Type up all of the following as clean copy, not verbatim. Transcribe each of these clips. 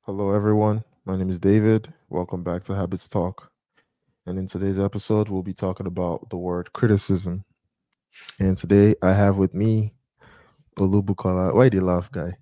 Hello, everyone. My name is David. Welcome back to Habits Talk. And in today's episode, we'll be talking about the word criticism. And today, I have with me Olubukola. Why do you laugh, guy?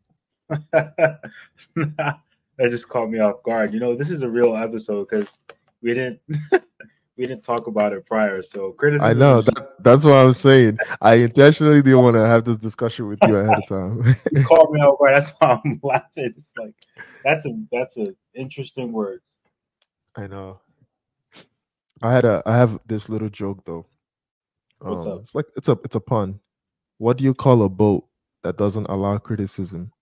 That just caught me off guard. This is a real episode because we didn't we didn't talk about it prior. So I criticism know is just that's what I'm saying. I intentionally didn't want to have this discussion with you ahead of time. you caught me off guard. That's why I'm laughing. It's like that's a interesting word. I know. I have this little joke though. What's up? It's a pun. What do you call a boat that doesn't allow criticism?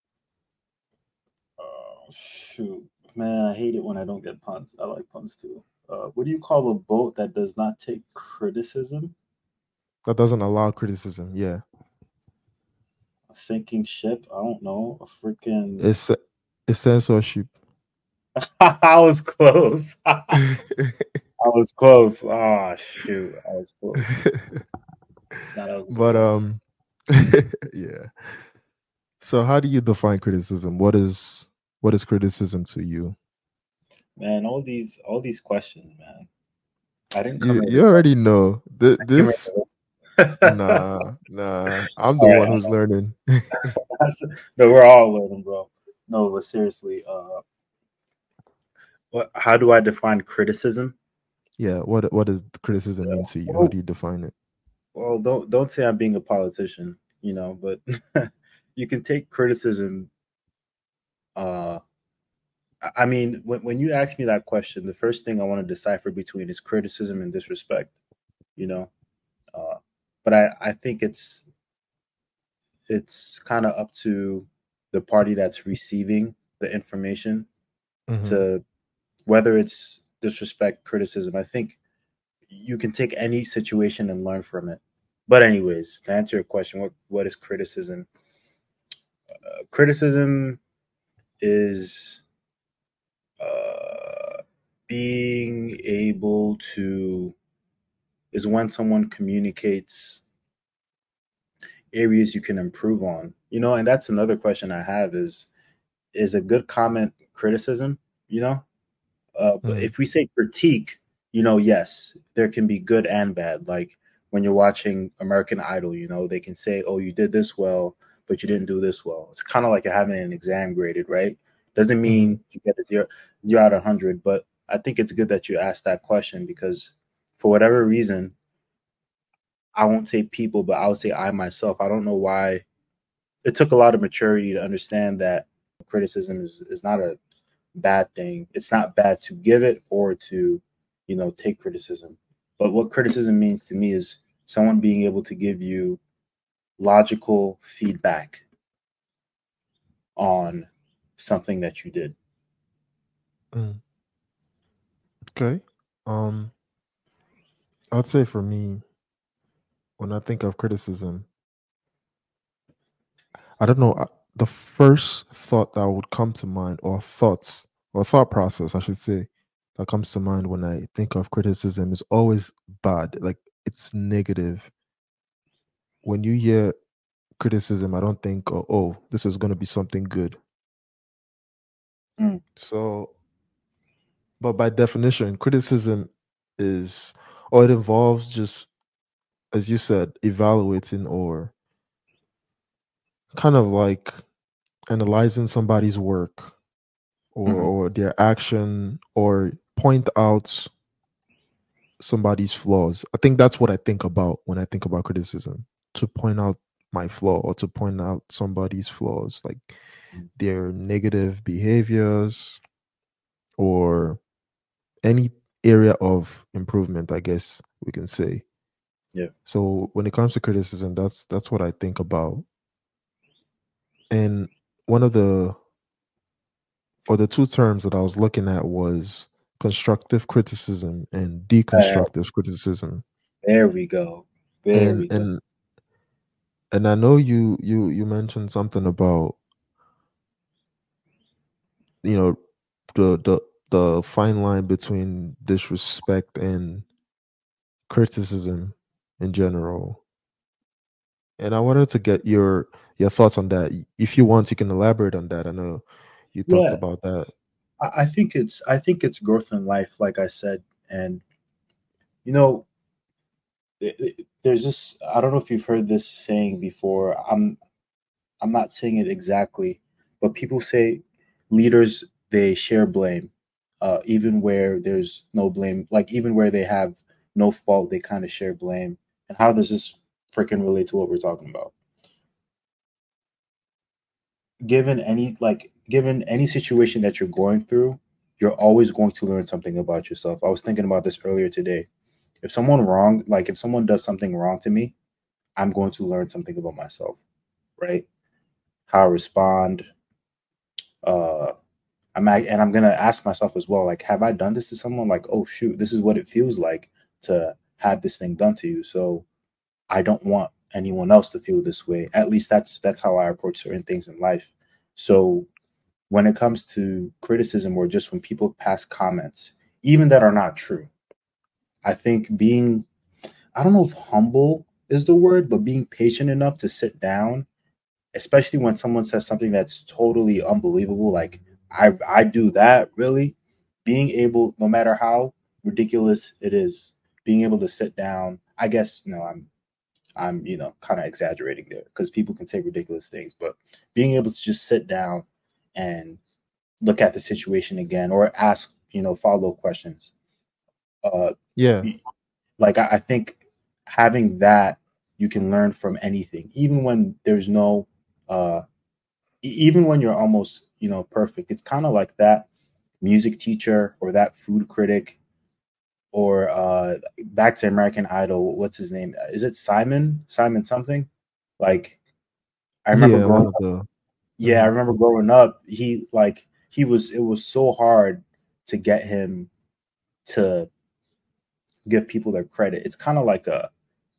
Oh shoot, man! I hate it when I don't get puns. I like puns too. What do you call a boat that does not take criticism? That doesn't allow criticism. Yeah. A sinking ship? I don't know. A freaking. It's censorship. I was close. I was close. Oh shoot, I was close. No, that was a good But one. yeah. So how do you define criticism? What is criticism to you? Man, all these questions, man. I didn't come You here to you talk. already know. I came here This to listen. nah. I'm the All one right, who's learning. no, we're all learning, bro. No, but seriously, how do I define criticism? Yeah, what does criticism mean to you? How Well, do you define it? well, don't say I'm being a politician, but you can take criticism. Uh, I mean, when you ask me that question, the first thing I want to decipher between is criticism and disrespect. You know, uh, but I think it's kind of up to the party that's receiving the information Hmm. to whether it's disrespect, criticism. I think you can take any situation and learn from it. But anyways, to answer your question, what is criticism? Criticism is uh, being able to is when someone communicates areas you can improve on. And that's another question I have is a good comment criticism, you know? But Hmm. if we say critique, yes, there can be good and bad. Like when you're watching American Idol, they can say, "Oh, you did this well, but you didn't do this well." It's kind of like you're having an exam graded, right? Doesn't Hmm. mean you get a zero out of 100, but I think it's good that you asked that question because for whatever reason, I won't say people, but I would say I myself. I don't know why it took a lot of maturity to understand that criticism is not a bad thing. It's not bad to give it or to, take criticism. But what criticism means to me is someone being able to give you logical feedback on something that you did. Mm. Okay. Um, I'd say for me, when I think of criticism, I don't know. The first thought that would come to mind, or thoughts, or thought process, I should say, that comes to mind when I think of criticism is always bad. Like it's negative. When you hear criticism, I don't think, oh, this is going to be something good. Mm. So, but by definition, criticism is, or it involves just, as you said, evaluating or kind of like analyzing somebody's work Hmm. or their action or point out somebody's flaws. I think that's what I think about when I think about criticism, to point out my flaw or to point out somebody's flaws, like their negative behaviors or any area of improvement, I guess we can say. Yeah. So when it comes to criticism, that's what I think about. And one of the or the two terms that I was looking at was constructive criticism and Uh, deconstructive criticism. there we go. There And we go. and and I know you mentioned something about, you know, the fine line between disrespect and criticism in general. And I wanted to get your thoughts on that. If you want, you can elaborate on that. I know You talked Yeah, about that. I think it's growth in life, like I said, and you know, there's just I don't know if you've heard this saying before. I'm not saying it exactly, but people say leaders they share blame, even where there's no blame. Like even where they have no fault, they kind of share blame. And how does this freaking relate to what we're talking about? Given any situation that you're going through, you're always going to learn something about yourself. I was thinking about this earlier today. If someone does something wrong to me, I'm going to learn something about myself, right? How I respond. Uh, and I'm gonna ask myself as well, like, have I done this to someone? Like, oh shoot, this is what it feels like to have this thing done to you. So I don't want anyone else to feel this way. At least that's how I approach certain things in life. So when it comes to criticism or just when people pass comments, even that are not true, I think being I don't know if humble is the word, but being patient enough to sit down, especially when someone says something that's totally unbelievable, like I do that really, being able, no matter how ridiculous it is, being able to sit down. I guess I'm kind of exaggerating there because people can say ridiculous things, but being able to just sit down and look at the situation again or ask follow questions. Uh, Yeah, like I think having that, you can learn from anything, even when there's no uh even when you're almost perfect. It's kind of like that music teacher or that food critic or back to American Idol, what's his name, is it Simon something, like I remember yeah. One growing of up. the. Yeah, I Mhm. remember growing up, he was, it was so hard to get him to give people their credit. It's kind of like a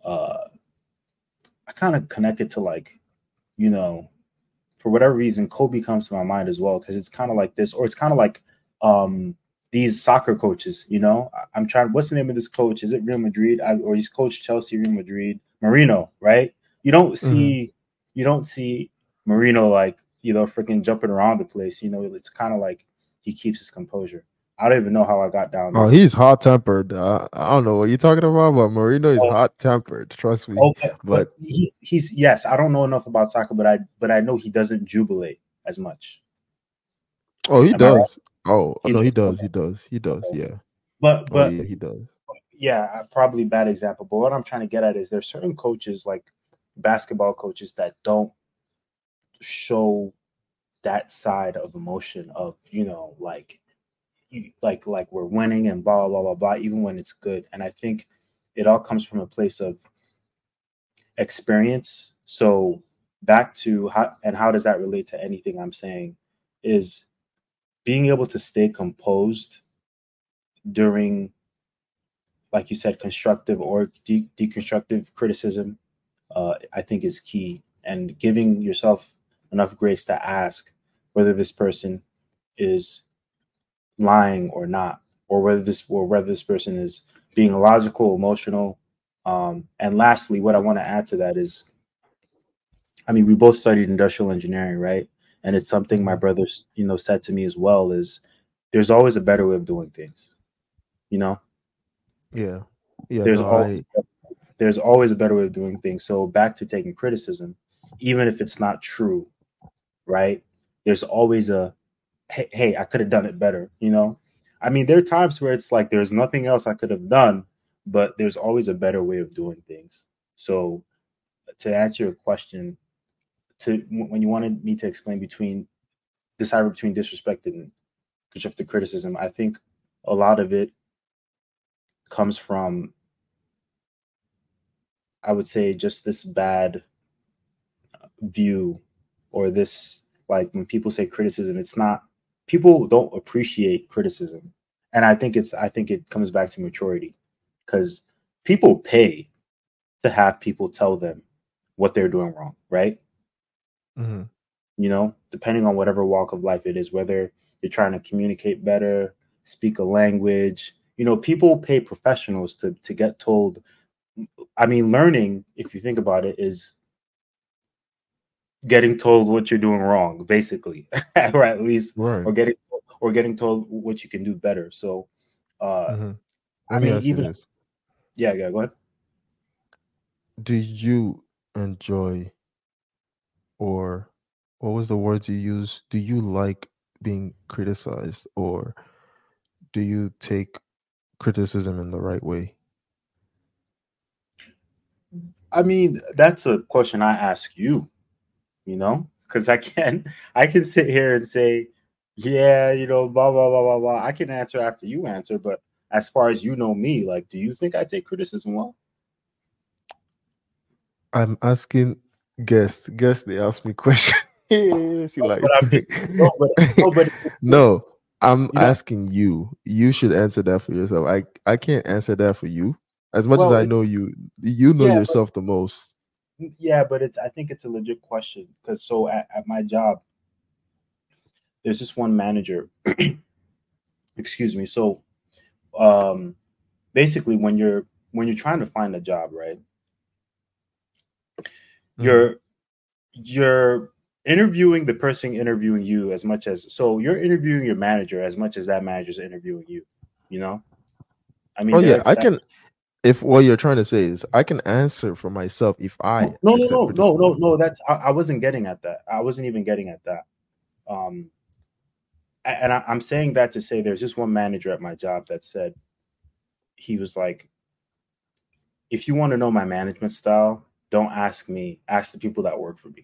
I kind of connect it to, like, you know, for whatever reason, Kobe comes to my mind as well because it's kind of like this, or it's kind of like um, these soccer coaches. I'm trying. What's the name of this coach? Is it Real Madrid, or he's coached Chelsea, Real Madrid, Marino, right? You don't Mhm. see you don't see Marino like freaking jumping around the place. It's kind of like he keeps his composure. I don't even know how I got down Oh, this. he's hot tempered. I don't know what you're talking about, but Marino is Oh, hot tempered. Trust me. okay, but But he's yes. I don't know enough about soccer, but I know he doesn't jubilate as much. oh, he Am I right? does. Oh He no, he does. does. Okay. He does. He does. Okay. Yeah. But Oh but yeah, he does. yeah, probably bad example. But what I'm trying to get at is there's certain coaches, like basketball coaches, that don't show that side of emotion of like like we're winning and blah blah blah blah, even when it's good. And I think it all comes from a place of experience. So back to how does that relate to anything I'm saying is being able to stay composed during, like you said, constructive or deconstructive criticism. I think is key, and giving yourself enough grace to ask whether this person is lying or not, or whether this person is being logical, emotional. And lastly, what I want to add to that is, I mean, we both studied industrial engineering, right? And it's something my Mhm. brothers, said to me as well, is there's always a better way of doing things. You know, Yeah. Yeah. there's No, always I. there's always a better way of doing things. So back to taking criticism, even if it's not true, right? There's always a hey, I could have done it better. I mean, there are times where it's like there's nothing else I could have done, but there's always a better way of doing things. So to answer your question, to when you wanted me to explain decipher between disrespect and constructive criticism, I think a lot of it comes from, I would say, just this bad view, or this, like, when people say criticism, it's not, people don't appreciate criticism. And I think it comes back to maturity, because people pay to have people tell them what they're doing wrong, right? Mhm. Depending on whatever walk of life it is, whether you're trying to communicate better, speak a language, people pay professionals to get told. I mean, learning, if you think about it, is getting told what you're doing wrong, basically, or at least, Right. or getting told what you can do better. So, uh, Hmm. I Let me mean, ask you even this: yeah, go ahead. do you enjoy, or what was the words you use? Do you like being criticized, or do you take criticism in the right way? I mean, that's a question I ask you, because I can sit here and say, yeah, blah blah blah blah blah. I can answer after you answer, but as far as you know me, like, do you think I take criticism well? I'm asking guests. Guests, they ask me questions. See, No, like, but I'm just no, but no, I'm you know, asking you. You should answer that for yourself. I can't answer that for you. As much as well, I know you, you know yeah, yourself the most. but I think it's a legit question because so at my job, there's this one manager. Excuse me. So, um, basically, when you're trying to find a job, right? Mm, You're you're interviewing the person interviewing you as much as so you're interviewing your manager as much as that manager's interviewing you. You know, I mean, oh they're yeah, I accept. can. If what you're trying to say is, I can answer for myself if I No, no, no, accept no, no, no, criticism. no. I wasn't getting at that. I wasn't even getting at that. Um, and I'm saying that to say there's just one manager at my job that said he was like, if you want to know my management style, don't ask me. Ask the people that work for me.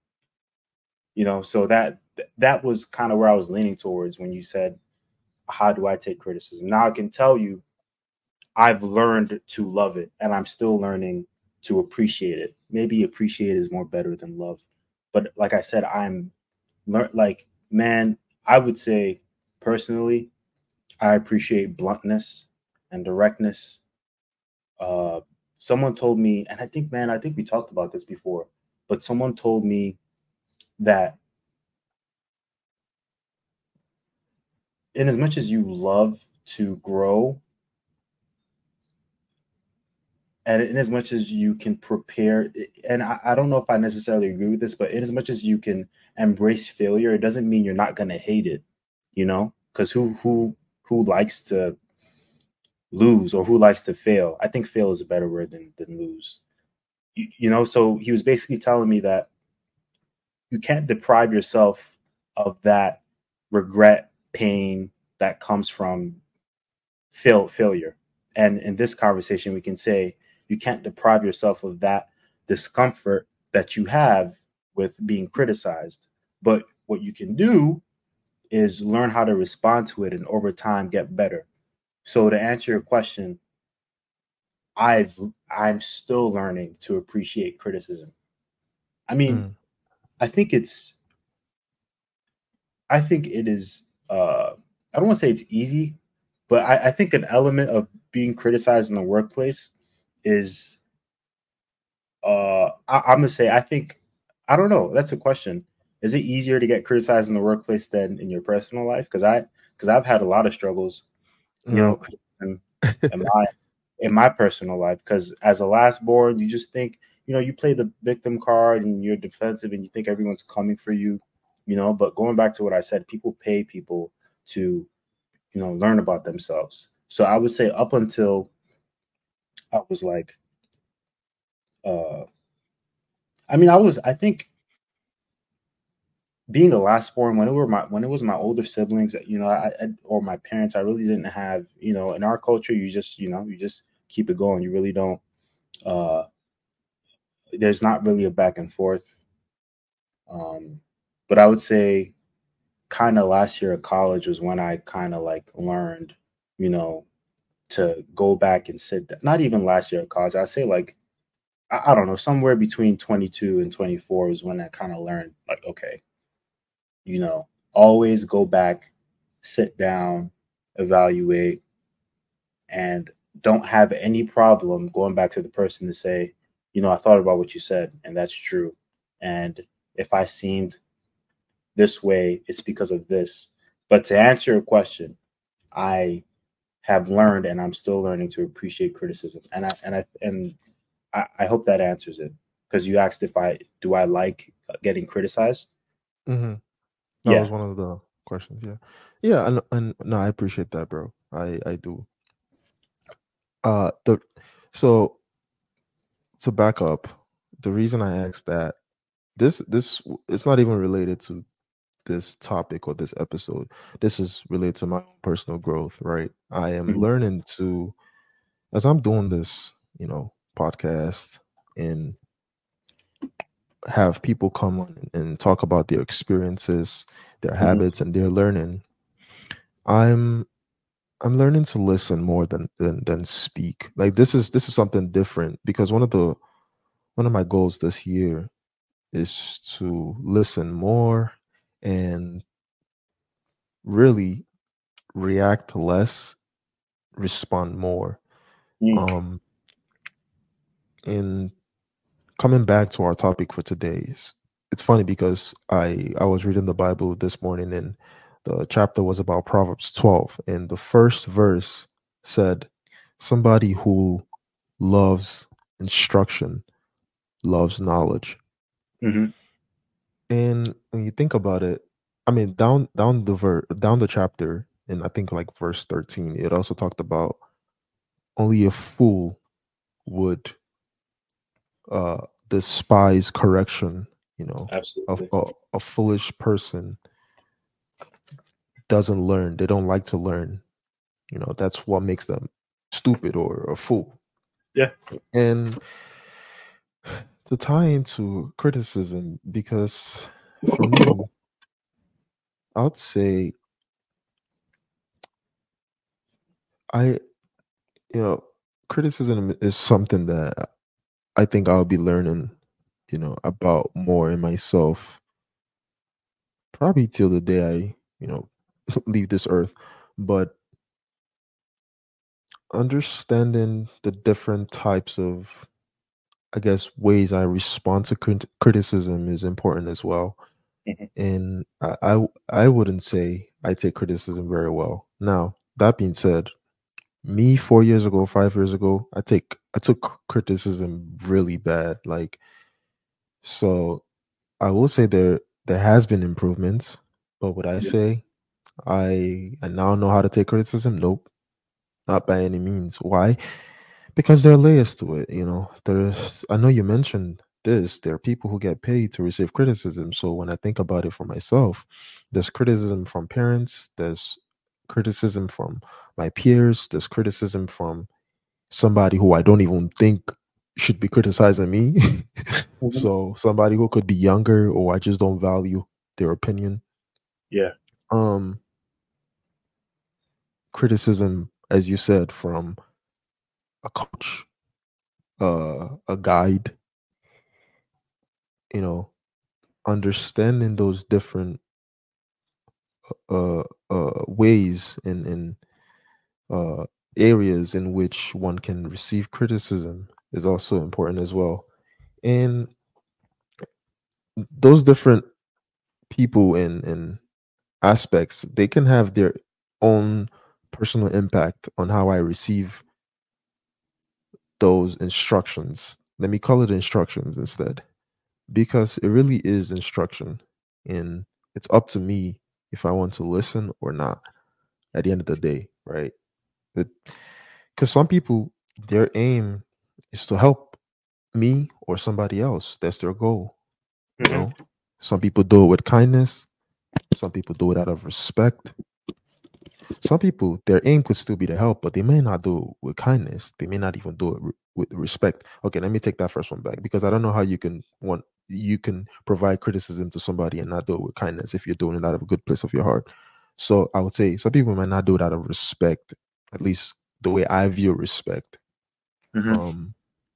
So that was kind of where I was leaning towards when you said, how do I take criticism? Now I can tell you I've learned to love it and I'm still learning to appreciate it. Maybe appreciate is more better than love. But like I said, like, man, I would say personally, I appreciate bluntness and directness. Uh, Someone told me, and I think we talked about this before, but someone told me that in as much as you love to grow, and in as much as you can prepare, and I don't know if I necessarily agree with this, but in as much as you can embrace failure, it doesn't mean you're not going to hate it, because who likes to lose or who likes to fail? I think fail is a better word than lose. So he was basically telling me that you can't deprive yourself of that regret, pain that comes from failure. And in this conversation, we can say you can't deprive yourself of that discomfort that you have with being criticized. But what you can do is learn how to respond to it and over time get better. So to answer your question, I've I'm still learning to appreciate criticism. I mean, Mm, I think it's I think it is I don't want to say it's easy, but I think an element of being criticized in the workplace is I'm gonna say I think I don't know. That's a question. Is it easier to get criticized in the workplace than in your personal life? Because I've had a lot of struggles, no. criticism in my personal life. Because as a last born, you just think you play the victim card and you're defensive and you think everyone's coming for you. But going back to what I said, people pay people to learn about themselves. So I would say up until I was like, uh, I think being the last born when it was my older siblings, or my parents, I really didn't have, in our culture, you just keep it going. You really don't. Uh, there's not really a back and forth. Um, but I would say, kind of last year of college was when I kind of like learned, you know, to go back and not even last year of college. I say like I don't know, somewhere between 22 and 24 was when I kind of learned like, okay, always go back, sit down, evaluate, and don't have any problem going back to the person to say, I thought about what you said, and that's true. And if I seemed this way, it's because of this. But to answer your question, I have learned, and I'm still learning to appreciate criticism. And I hope that answers it because you asked if I do I like getting criticized? Mm-hmm. That Yeah. was one of the questions. Yeah, yeah, and no, I appreciate that, bro. I do. The so to back up, the reason I asked that this it's not even related to this topic or this episode. This is related to my own personal growth, right? I am Mhm. learning to, as I'm doing this, podcast and have people come on and talk about their experiences, their Mhm. habits, and their learning. I'm I'm learning to listen more than speak. Like this is something different because one of my goals this year is to listen more and really react less, respond more. Mm. Um, in coming back to our topic for today, it's funny because I was reading the Bible this morning and the chapter was about Proverbs 12 and the first verse said, "Somebody who loves instruction loves knowledge." Mhm. And when you think about it, I mean, down the chapter, and I think like verse 13, it also talked about only a fool would uh despise correction. You know, Absolutely. a foolish person doesn't learn. They don't like to learn. You know, that's what makes them stupid or a fool. Yeah. And to tie into criticism, because for me, I'd say I, you know, criticism is something that I think I'll be learning, about more in myself, probably till the day I, leave this earth. But understanding the different types of, I guess, ways I respond to criticism is important as well. Mhm. And I wouldn't say I take criticism very well. Now, that being said, me 4 years ago, 5 years ago, I took criticism really bad. Like, so I will say there has been improvements, but would I Yeah. say I now know how to take criticism? Nope, not by any means. Why? Because there are layers to it. There's I know you mentioned this. There are people who get paid to receive criticism. So when I think about it for myself, there's criticism from parents. There's criticism from my peers. There's criticism from somebody who I don't even think should be criticizing me. Mhm. So somebody who could be younger or I just don't value their opinion. Yeah. Um Criticism, as you said, from a coach, a guide, you know, understanding those different uh ways and uh areas in which one can receive criticism is also important as well. And those different people and aspects, they can have their own personal impact on how I receive those instructions. Let me call it instructions instead, because it really is instruction. And it's up to me if I want to listen or not at the end of the day, right? Because some people, their aim is to help me or somebody else. That's their goal, you Mhm. know? Some people do it with kindness, some people do it out of respect. Some people, their aim could still be to help, but they may not do it with kindness. They may not even do it with respect. Okay, let me take that first one back because I don't know how you can provide criticism to somebody and not do it with kindness if you're doing it out of a good place of your heart. So I would say some people might not do it out of respect, at least the way I view respect. Mhm. Um,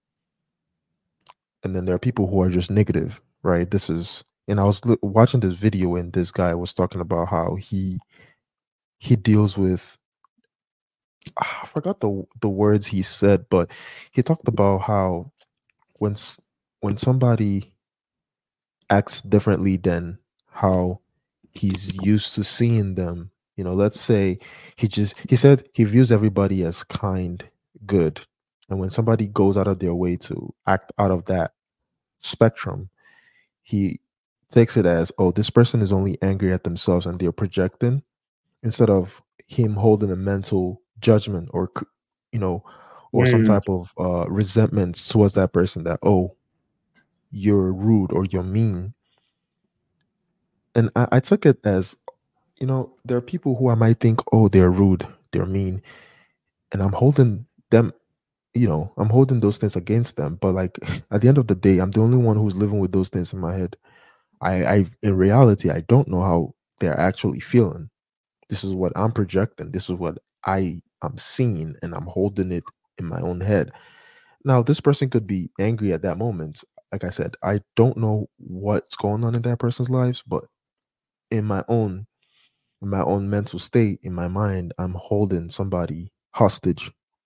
and then there are people who are just negative, right? And I was watching this video and this guy was talking about how he deals with, I forgot the words he said, but he talked about how when when somebody acts differently than how he's used to seeing them, let's say he said he views everybody as kind, good, and when somebody goes out of their way to act out of that spectrum, he takes it as, oh, this person is only angry at themselves and they're projecting, instead of him holding a mental judgment or you know, or some Mm, type of resentment towards that person, that, oh, you're rude or you're mean. And I took it as, there are people who I might think, oh, they're rude, they're mean, and I'm holding them, I'm holding those things against them. But like at the end of the day, I'm the only one who's living with those things in my head. I in reality, I don't know how they're actually feeling. This is what I'm projecting. This is what I am seeing, and I'm holding it in my own head. Now, this person could be angry at that moment. Like I said, I don't know what's going on in that person's lives, but in my own mental state, in my mind, I'm holding somebody hostage.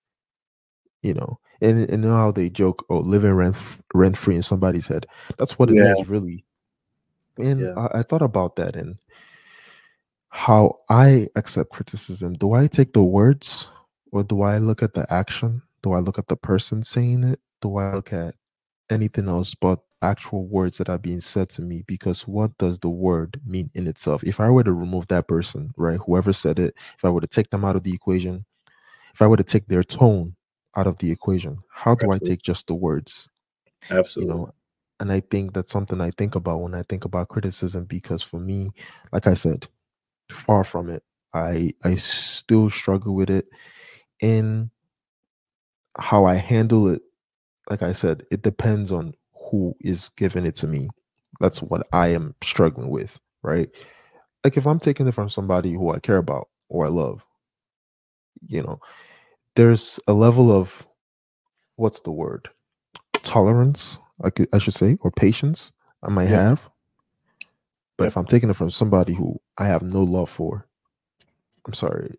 And you know how they joke, oh, living rent free in somebody's head. That's what it yeah, is, really. And yeah. I thought about that and how I accept criticism. Do I take the words, or do I look at the action? Do I look at the person saying it? Do I look at anything else but actual words that are being said to me? Because what does the word mean in itself? If I were to remove that person, right, whoever said it, if I were to take them out of the equation, if I were to take their tone out of the equation, how do I Absolutely. take just the words? You Absolutely. know, and I think that's something I think about when I think about criticism, because for me, like I said, far from it. I still struggle with it. In how I handle it, like I said, it depends on who is giving it to me. That's what I am struggling with, right? Like if I'm taking it from somebody who I care about or I love, you know, there's a level of, what's the word? Tolerance, I should say, or patience I might Yep. have. But if Yep. I'm taking it from somebody who I have no love for, I'm sorry,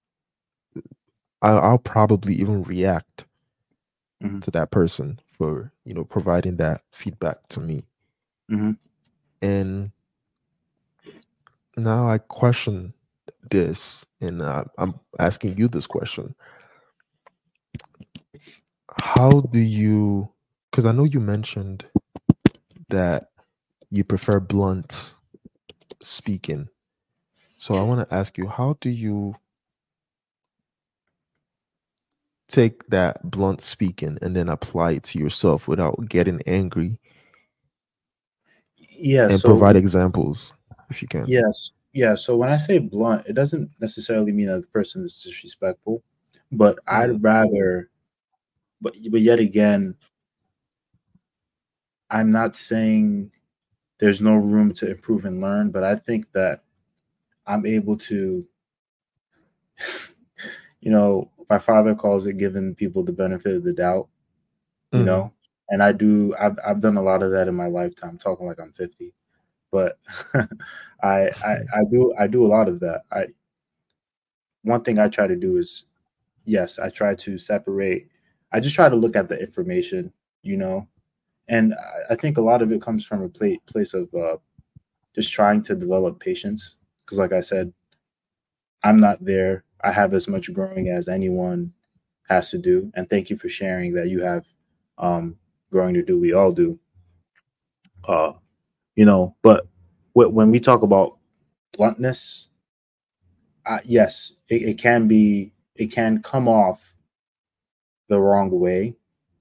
I'll probably even react Hmm. to that person for providing that feedback to me. Hmm. And now I question this, and I'm asking you this question: how do you, because I know you mentioned that you prefer blunt speaking, so I want to ask you, how do you take that blunt speaking and then apply it to yourself without getting angry, Yeah. and So provide examples if you can? yes. Yeah. So when I say blunt, it doesn't necessarily mean that the person is disrespectful, but Mm-hmm. I'd rather. But yet again, I'm not saying there's no room to improve and learn, but I think that I'm able to, my father calls it giving people the benefit of the doubt, you Mm-hmm. know, and I do. I've done a lot of that in my lifetime. Talking like I'm 50, but I do a lot of that. One thing I try to do is, yes, I try to separate. I just try to look at the information, you know, and I think a lot of it comes from a place of just trying to develop patience. Because, like I said, I'm not there. I have as much growing as anyone has to do. And thank you for sharing that you have um, growing to do. We all do. Uh, but when we talk about bluntness, yes, it can come off the wrong way.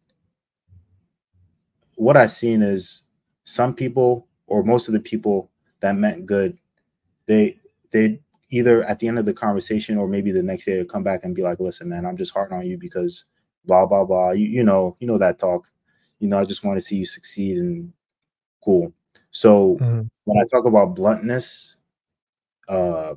What I've seen is some people, or most of the people that meant good, they either at the end of the conversation or maybe the next day to come back and be like, listen, man, I'm just harping on you because blah blah blah. You know that talk. I just want to see you succeed and cool. So Mm-hmm. when I talk about bluntness, uh,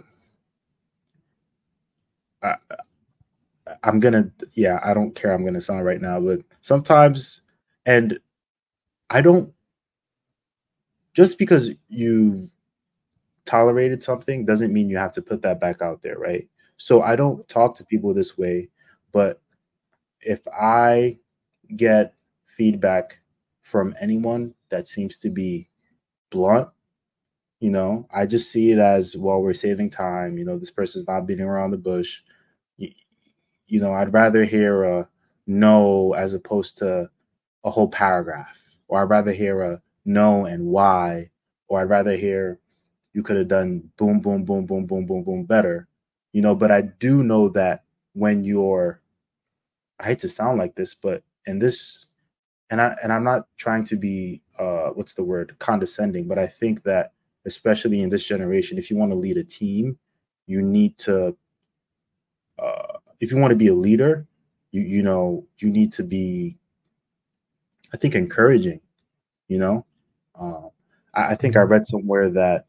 I, I'm gonna, yeah, I don't care. I'm gonna sound right now, but sometimes, and I don't, just because you've tolerated something doesn't mean you have to put that back out there, right? So I don't talk to people this way, but if I get feedback from anyone that seems to be blunt, I just see it as, well, we're saving time. This person's not beating around the bush. You, I'd rather hear a no as opposed to a whole paragraph, or I'd rather hear a no and why or I'd rather hear you could have done boom, boom, boom, boom, boom, boom, boom better, but I do know that when I hate to sound like this, but in this, and I'm not trying to be what's the word, condescending, but I think that especially in this generation, if you want to lead a team, you need to if you want to be a leader, you need to be, I think, encouraging. You know, uh, I think I Mhm. read somewhere that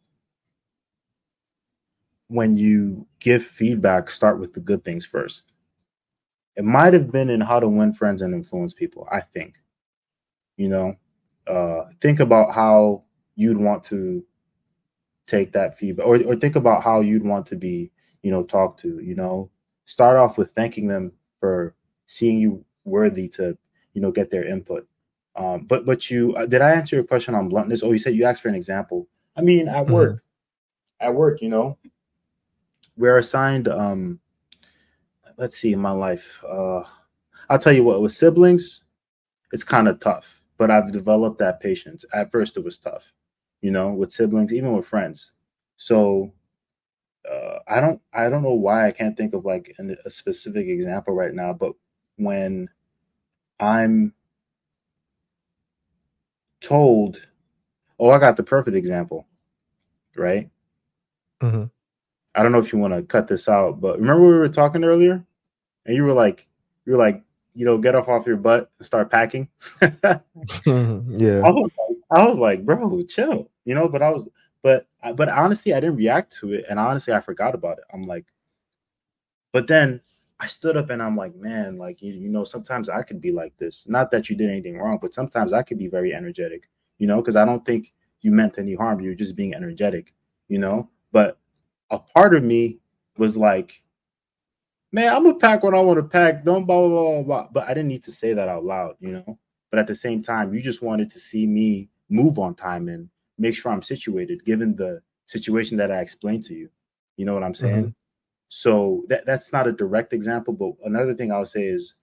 when you give feedback, start with the good things first. It might have been in How to Win Friends and Influence People. I think, you know, think about how you'd want to take that feedback, or think about how you'd want to be, talked to. Start off with thanking them for seeing you worthy to, get their input. But you did I answer your question on bluntness? Oh, you said you asked for an example. I mean, Mhm. at work, we're assigned. Let's see, in my life, I'll tell you what. With siblings, it's kind of tough, but I've developed that patience. At first, it was tough, with siblings, even with friends. So I don't know why I can't think of like a specific example right now, but when I'm told, oh, I got the perfect example, right? Mhm. I don't know if you want to cut this out, but remember we were talking earlier, and you were like, get off your butt and start packing. I Yeah. was like, bro, chill, but honestly, I didn't react to it, and honestly, I forgot about it. I'm like, but then I stood up and I'm like, man, like sometimes I could be like this. Not that you did anything wrong, but sometimes I could be very energetic, because I don't think you meant any harm. You're just being energetic, But a part of me was like, man, I'm gonna pack what I want to pack. Don't blah blah blah blah. But I didn't need to say that out loud. But at the same time, you just wanted to see me move on time and make sure I'm situated, given the situation that I explained to you. You know what I'm saying? Mhm. So that's not a direct example, but another thing I would say is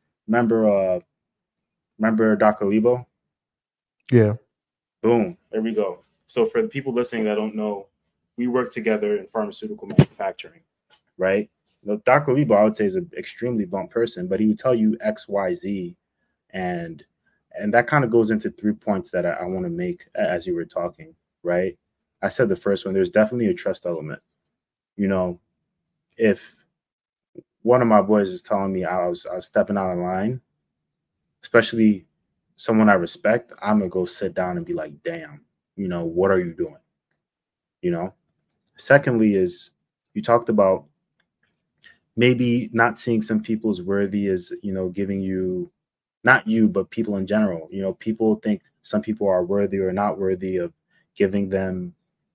remember Dr. Lebo? Yeah. Boom, there we go. So for the people listening that don't know, we work together in pharmaceutical manufacturing, right? Dr. Lebo, I would say, is an extremely blunt person, but he would tell you X, Y, Z, and and that kind of goes into 3 points that I want to make as you were talking, right? I said the first one. There's definitely a trust element. You know, if one of my boys is telling me I was stepping out of line, especially someone I respect, I'm gonna go sit down and be like, damn, what are you doing? You know. Secondly, is you talked about maybe not seeing some people as worthy as giving you, not you, but people in general. People think some people are worthy or not worthy of giving them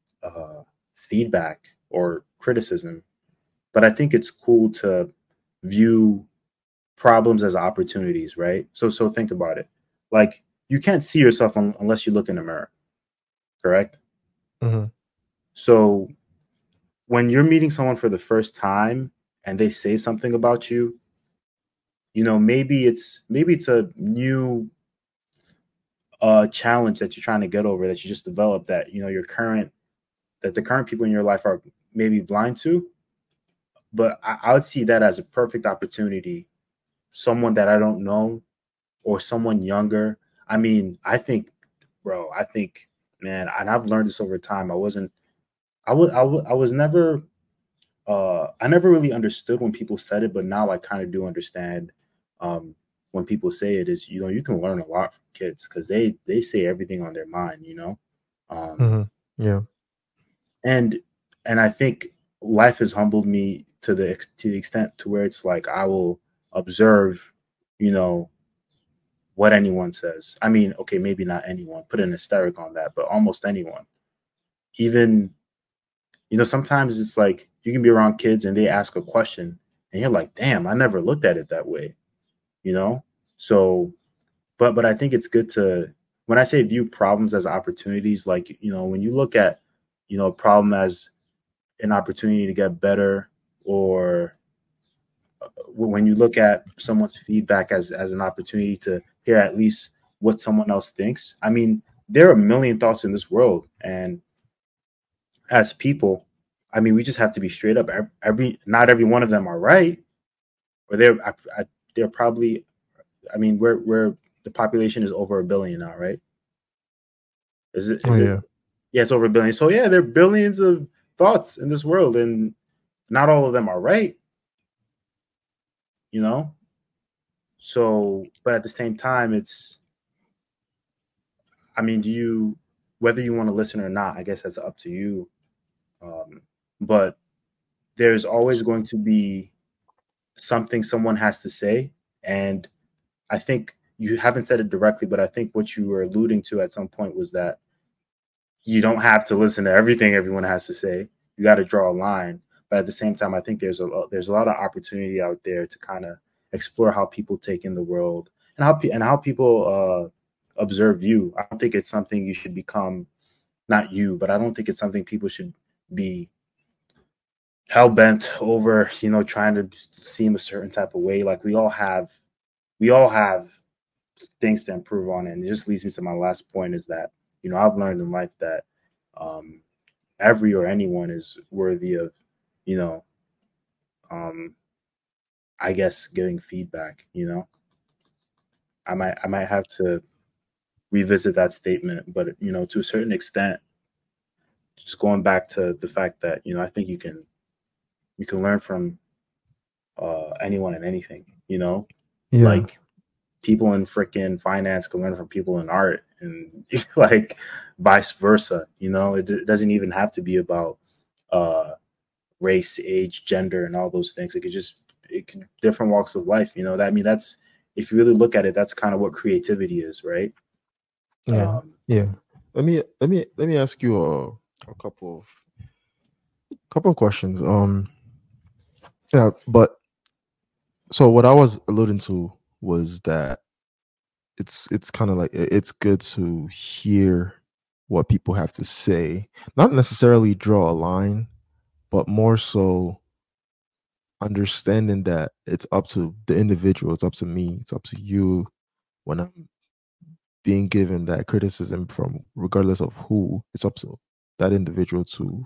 feedback or criticism. But I think it's cool to view problems as opportunities, right? So think about it. Like, you can't see yourself unless you look in the mirror, correct? Mhm. So when you're meeting someone for the first time and they say something about you, maybe it's a new challenge that you're trying to get over, that you just developed, that the current people in your life are maybe blind to. But I would see that as a perfect opportunity. Someone that I don't know or someone younger. I mean, I think, man, and I've learned this over time. I was never, I never really understood when people said it, but now I kind of do understand. Um, when people say it, is, you can learn a lot from kids because they say everything on their mind. Um, Mhm. Yeah. and and I think life has humbled me to the extent to where it's like I will observe, you know, what anyone says. I mean, okay, maybe not anyone, put an asterisk on that, but almost anyone. Even, sometimes it's like you can be around kids and they ask a question and you're like, damn, I never looked at it that way, you know? So, but I think it's good to, when I say view problems as opportunities, like, when you look at, a problem as an opportunity to get better, or when you look at someone's feedback as an opportunity to hear at least what someone else thinks. I mean, there are a million thoughts in this world, and as people, I mean, we just have to be straight up. Not every one of them are right, or they're probably. I mean, we're the population is over 1 billion now, right? Is it? Oh Is it? yeah. Yeah, it's over 1 billion. So yeah, there are billions of thoughts in this world, and not all of them are right. You know. So, but at the same time, it's. I mean, do you whether you want to listen or not? I guess that's up to you. But there's always going to be something someone has to say, and I think you haven't said it directly, but I think what you were alluding to at some point was that you don't have to listen to everything everyone has to say. You got to draw a line, but at the same time, I think there's a lot of opportunity out there to kind of explore how people take in the world and how people observe you. I don't think it's something you should become, not you, but I don't think it's something people should be hell bent over. Trying to seem a certain type of way. Like we all have things to improve on. And it just leads me to my last point is that, I've learned in life that um, every or anyone is worthy of, you know, um, I guess giving feedback. I might have to revisit that statement, but to a certain extent, just going back to the fact that, I think you can learn from anyone and anything. Yeah. Like people in freaking finance can learn from people in art and like vice versa. It doesn't even have to be about uh race, age, gender, and all those things. It can different walks of life. That I mean that's if you really look at it, that's kind of what creativity is, right? Yeah. um Yeah. Let me ask you a couple of questions. Yeah, but so what I was alluding to was that it's kind of like it's good to hear what people have to say, not necessarily draw a line, but more so understanding that it's up to the individual, it's up to me, it's up to you when I'm being given that criticism from regardless of who, it's up to that individual to,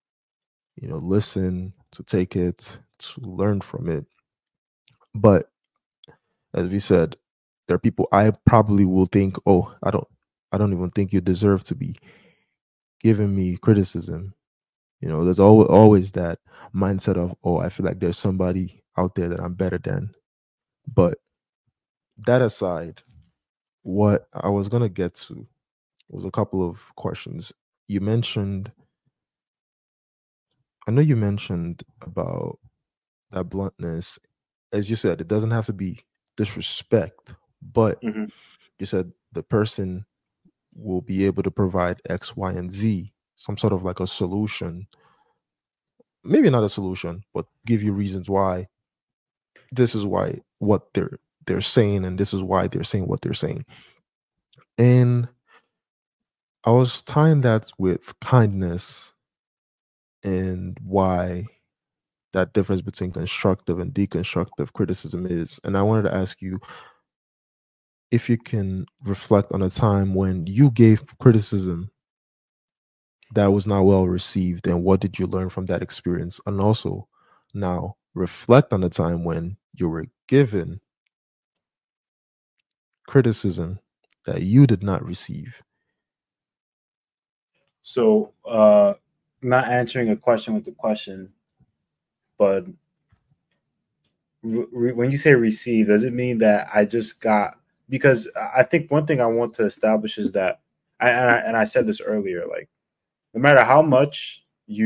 listen, to take it, to learn from it. But as we said, there are people I probably will think, oh, I don't even think you deserve to be giving me criticism. There's always that mindset of, oh, I feel like there's somebody out there that I'm better than. But that aside, what I was gonna get to was a couple of questions. You mentioned, I know you mentioned about that bluntness. As you said, it doesn't have to be disrespect, but mhm. you said the person will be able to provide X, Y, and Z, some sort of like a solution. Maybe not a solution, but give you reasons why this is why what they're saying, and this is why they're saying what they're saying. And I was tying that with kindness and why that difference between constructive and deconstructive criticism is. And I wanted to ask you if you can reflect on a time when you gave criticism that was not well received, and what did you learn from that experience? And also now reflect on the time when you were given criticism that you did not receive. So not answering a question with the question, but when you say receive, does it mean that I just got? Because I think one thing I want to establish is that and I said this earlier, like no matter how much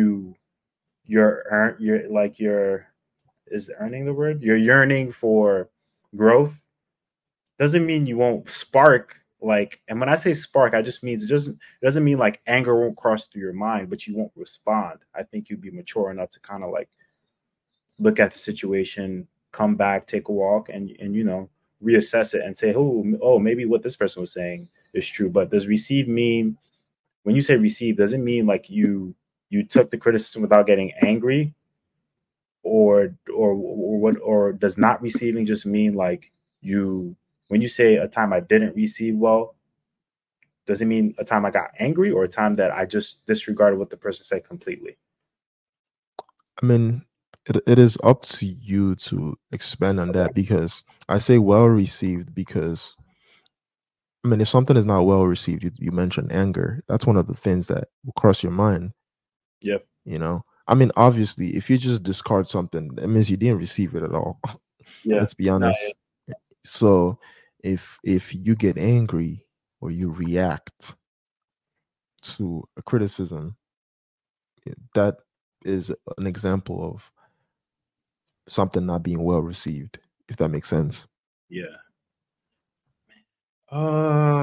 you're is earning the word, you're yearning for growth, doesn't mean you won't spark. Like, and when I say spark, I just means it doesn't mean like anger won't cross through your mind, but you won't respond. I think you'd be mature enough to kind of like look at the situation, come back, take a walk, and reassess it and say, oh, maybe what this person was saying is true. But does receive mean, when you say receive, does it mean like you took the criticism without getting angry, or what? Or does not receiving just mean like you, when you say a time I didn't receive well, Does it mean a time I got angry or a time that I just disregarded what the person said completely? I mean, it is up to you to expand on Okay. that, because I say well received because I mean, if something is not well received, you mentioned anger. That's one of the things that will cross your mind, Yep. you know? I mean, obviously, if you just discard something, that means you didn't receive it at all. Yeah. Let's be No, honest. So if you get angry or you react to a criticism, that is an example of something not being well received, if that makes sense. yeah. Uh,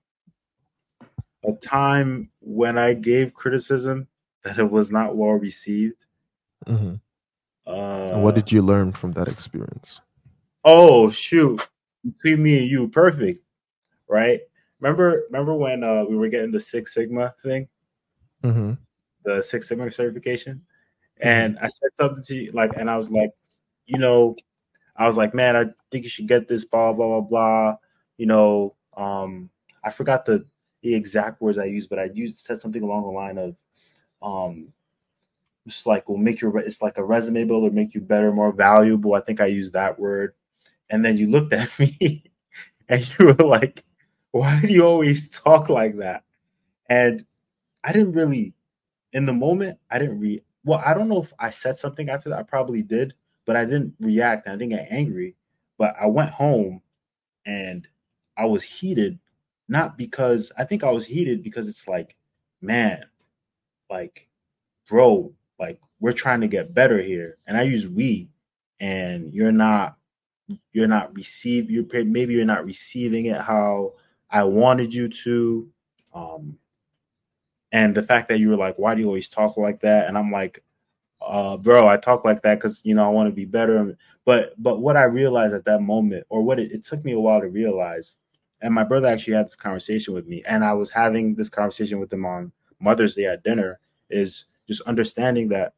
a time when I gave criticism that it was not well received. Hmm. And what Uh, did you learn from that experience? oh shoot, between me and you, perfect, right? Remember when we were getting the Six Sigma thing, Hmm. the Six Sigma certification, Hmm. and I said something to you like, and I was like, you know, I was like, man, I think you should get this, blah blah blah blah. You know, I forgot the exact words I used, but I used said something along the line of, um, it's like will make your it's like a resume builder, make you better, more valuable. I think I used that word, and then you looked at me and you were like, "Why do you always talk like that?" And I didn't really, in the moment, I didn't well, I don't know if I said something after that. I probably did, but I didn't react. I didn't get angry. But I went home and I was heated, not because I think I was heated because it's like, man, like, bro, like we're trying to get better here. And I use we, and you're not receive you're maybe you're not receiving it how I wanted you to. Um, and the fact that you were like, why do you always talk like that? And I'm like, bro, I talk like that because I want to be better. But what I realized at that moment, or what it took me a while to realize, and my brother actually had this conversation with me, and I was having this conversation with him on Mother's Day at dinner, is just understanding that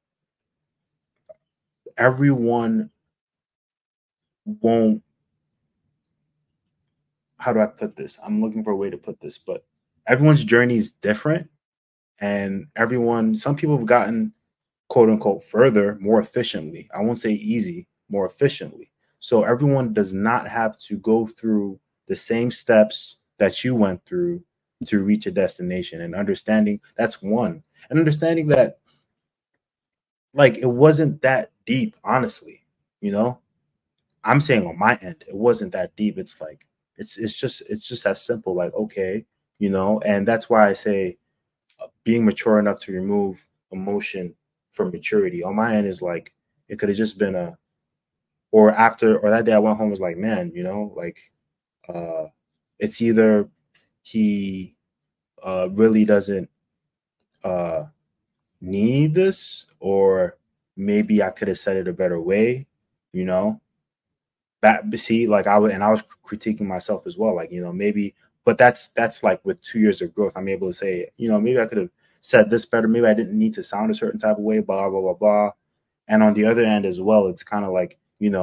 everyone won't. How do I put this? I'm looking for a way to put this, but everyone's journey is different, and some people have gotten quote unquote further more efficiently. I won't say easy, more efficiently. So everyone does not have to go through the same steps that you went through to reach a destination, and understanding that's one. And understanding that like it wasn't that deep, honestly. You know, I'm saying on my end, it wasn't that deep. It's like it's just as simple. Like okay, and that's why I say being mature enough to remove emotion from maturity. On my end is like it could have just been or that day I went home was like, man, like uh it's either he really doesn't uh need this, or maybe I could have said it a better way, you know. That see, like I was critiquing myself as well, like maybe, but that's like with 2 years of growth, I'm able to say, maybe I could have said this better, maybe I didn't need to sound a certain type of way, blah blah blah blah. And on the other end as well, it's kind of like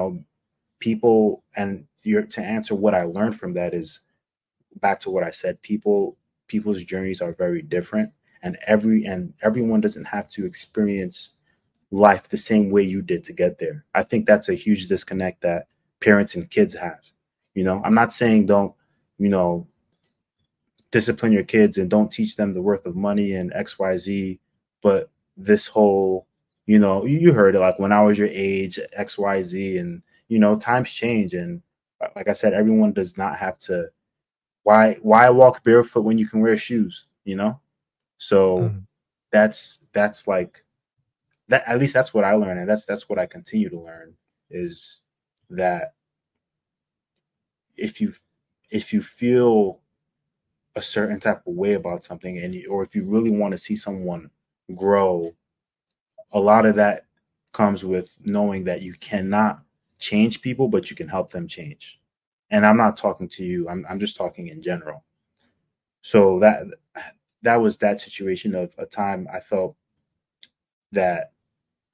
people, and to answer what I learned from that is back to what I said, people's journeys are very different, and everyone doesn't have to experience life the same way you did to get there. I think that's a huge disconnect that parents and kids have. I'm not saying don't, you know, discipline your kids and don't teach them the worth of money and XYZ, but this whole, you heard it like when I was your age, XYZ, and times change, and like I said, everyone does not have to. Why walk barefoot when you can wear shoes? So Mhm. that's like that, at least that's what I learned, and that's what I continue to learn, is that if you if you feel a certain type of way about something, or if you really want to see someone grow, a lot of that comes with knowing that you cannot change people, but you can help them change. And I'm not talking to you, I'm just talking in general. So that was that situation of a time I felt that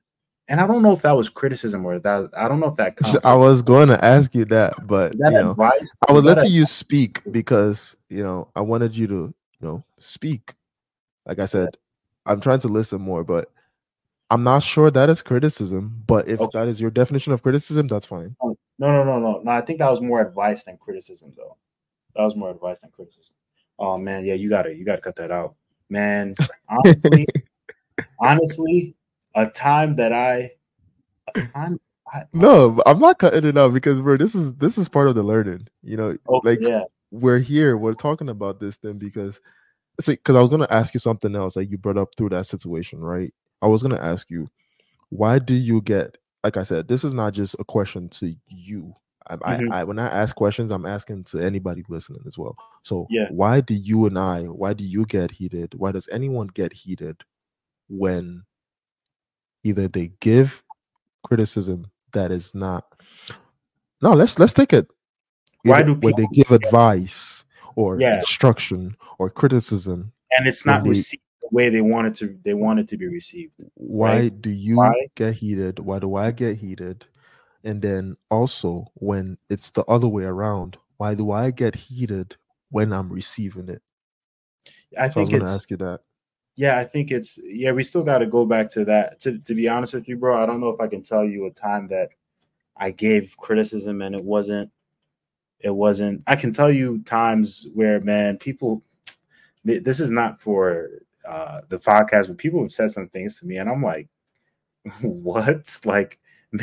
And I don't know if that was criticism or that. I don't know if that counts. I Like, was going to ask you that, but is that advice? I Is was that a letting you speak because I wanted you to speak. Like I yeah? said, I'm trying to listen more, but I'm not sure that is criticism. But if Okay. that is your definition of criticism, that's fine. No, no, no, no, no. I think that was more advice than criticism, though. That was more advice than criticism. Oh man, yeah, you gotta cut that out, man. Honestly, honestly, a time that a time No, I'm not cutting it out because, bro, this is part of the learning. okay, Like yeah, we're here, we're talking about this thing because see, because I was gonna ask you something else that you brought up through that situation, right? I was gonna ask you, why do you get? Like I said, this is not just a question to you. hmm When I ask questions, I'm asking to anybody listening as well. So yeah. why do you get heated? Why does anyone get heated when either they give criticism that is not no, let's take it Why either do when they people? give advice or Yeah, instruction or criticism and it's when not they received the way they wanted to. They want it to be received, right? why do you Why? get heated? Why do I get heated? And then also when it's the other way around, why do I get heated when I'm receiving it? I So I was think going to it's ask you that. yeah. I think it's yeah. We still got to go back to that. To be honest with you, bro, I don't know if I can tell you a time that I gave criticism and it wasn't. It wasn't. I can tell you times where man, people. This is not for the podcast, but people have said some things to me, and I'm like, what? Like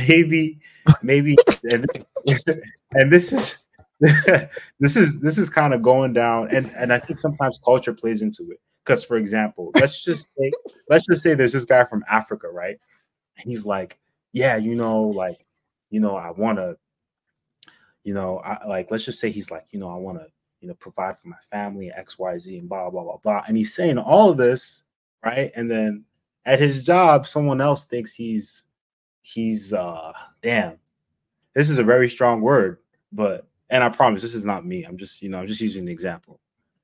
maybe, and, and this is this is kind of going down, and I think sometimes culture plays into it. Because, for example, let's just say there's this guy from Africa, right? And he's like, yeah, like, I want to, I like, let's just say he's like, I want to, provide for my family, X, Y, Z, and blah, blah, blah, blah. And he's saying all of this, right? And then at his job, someone else thinks he's damn, this is a very strong word, but and I promise this is not me. I'm just using an example.